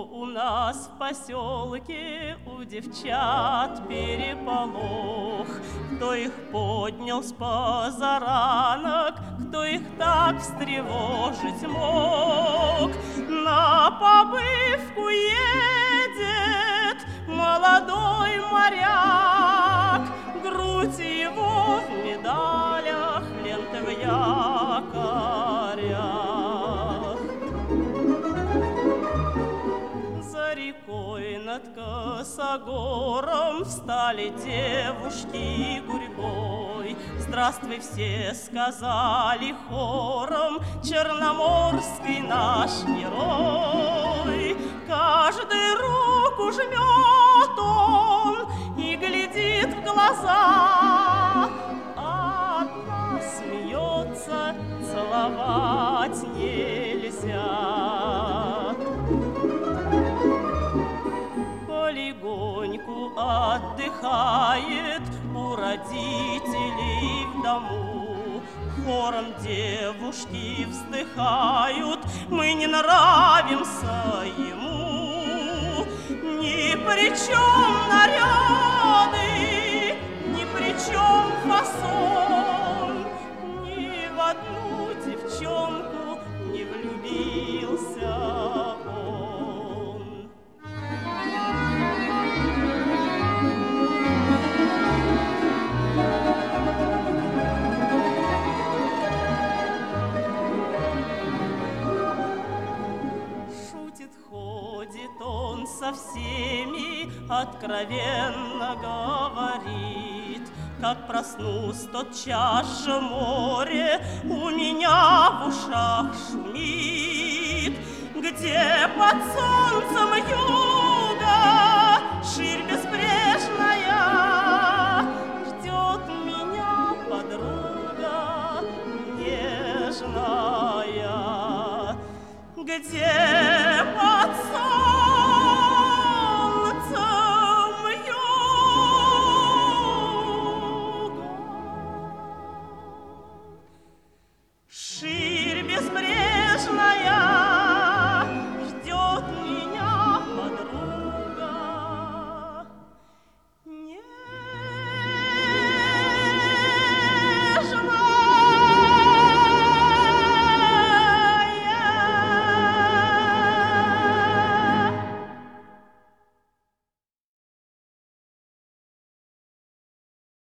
у нас в поселке у девчат переполох. Кто их поднял с позаранок, кто их так встревожить мог? На побывку едет молодой моряк, грудь его в медалях, ленты в якорях. За рекой над косогором встали девушки гурьбой. Здравствуй, все сказали хором, черноморский наш герой. Каждый руку жмет он и глядит в глаза, а одна смеется, целовать нельзя. Полегоньку отдыхает у родителей в дому. Хором девушки вздыхают, мы не нравимся ему. Ни при чем наряды, ни при чем фасон, ни в одну девчонку не влюбился он. Шутит, ходит он со всеми, откровенно говорит: как проснусь, тотчас же море у меня в ушах шумит. Где под солнцем юга ширь безбрежная, ждет меня подруга нежная. Где под солнцем